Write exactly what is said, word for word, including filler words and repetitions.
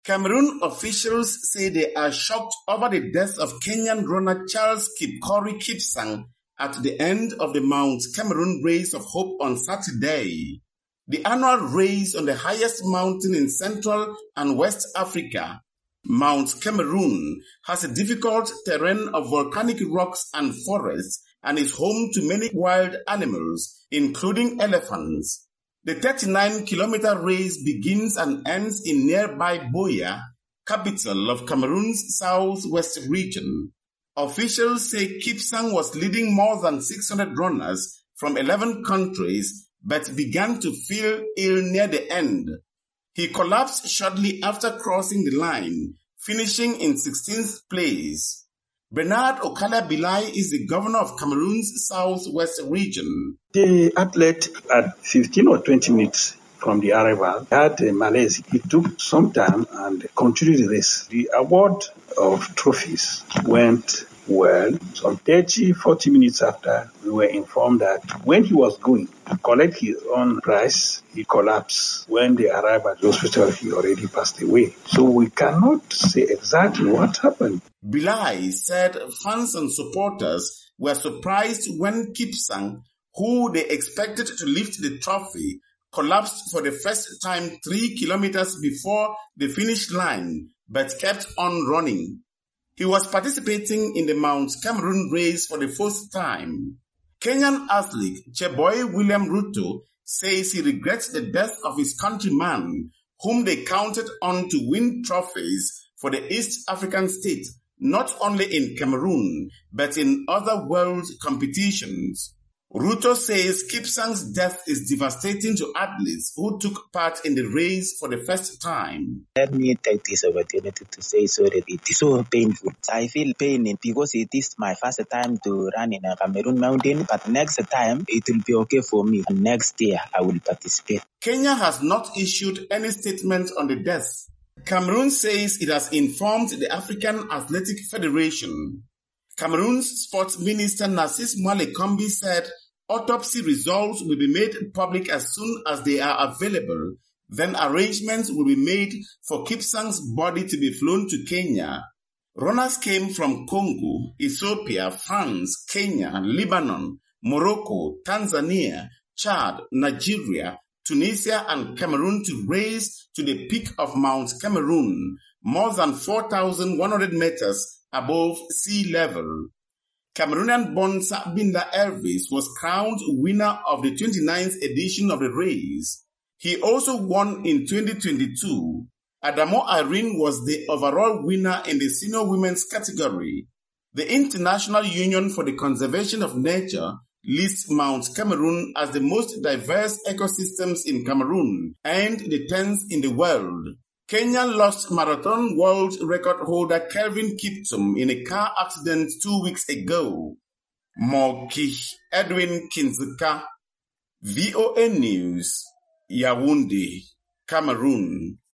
Cameroon officials say they are shocked over the death of Kenyan runner Charles Kipchoge Kipsang at the end of the Mount Cameroon Race of Hope on Saturday. The annual race on the highest mountain in Central and West Africa, Mount Cameroon, has a difficult terrain of volcanic rocks and forests and is home to many wild animals, including elephants. The thirty-nine kilometer race begins and ends in nearby Buea, capital of Cameroon's southwest region. Officials say Kipsang was leading more than six hundred runners from eleven countries, but began to feel ill near the end. He collapsed shortly after crossing the line, finishing in sixteenth place. Bernard Okala Bilai is the governor of Cameroon's southwest region. The athlete, at fifteen or twenty minutes from the arrival, had a malaise. It took some time and continued the race. The award of trophies went well. Some thirty, forty minutes after, we were informed that when he was going to collect his own prize, he collapsed. When they arrived at the hospital, he already passed away. So we cannot say exactly what happened. Bilai said fans and supporters were surprised when Kipsang, who they expected to lift the trophy, collapsed for the first time three kilometers before the finish line, but kept on running. He was participating in the Mount Cameroon race for the first time. Kenyan athlete Cheboy William Ruto says he regrets the death of his countryman, whom they counted on to win trophies for the East African state, not only in Cameroon, but in other world competitions. Ruto says Kipsang's death is devastating to athletes who took part in the race for the first time. Let me take this opportunity to say so that it is so painful. I feel pain because it is my first time to run in a Cameroon mountain, but next time it will be okay for me. And next year I will participate. Kenya has not issued any statement on the death. Cameroon says it has informed the African Athletic Federation. Cameroon's sports minister Narcisse Mwale-Kombi said autopsy results will be made public as soon as they are available. Then arrangements will be made for Kipsang's body to be flown to Kenya. Runners came from Congo, Ethiopia, France, Kenya, Lebanon, Morocco, Tanzania, Chad, Nigeria, Tunisia and Cameroon to race to the peak of Mount Cameroon, more than four thousand one hundred meters above sea level. Cameroonian-born Sabinda Elvis was crowned winner of the twenty-ninth edition of the race. He also won in twenty twenty-two. Adamo Irene was the overall winner in the senior women's category. The International Union for the Conservation of Nature lists Mount Cameroon as the most diverse ecosystems in Cameroon and the tenth in the world. Kenya lost marathon world record holder Kelvin Kiptum in a car accident two weeks ago. Moki Edwin Kinzuka, V O A News, Yaoundé, Cameroon.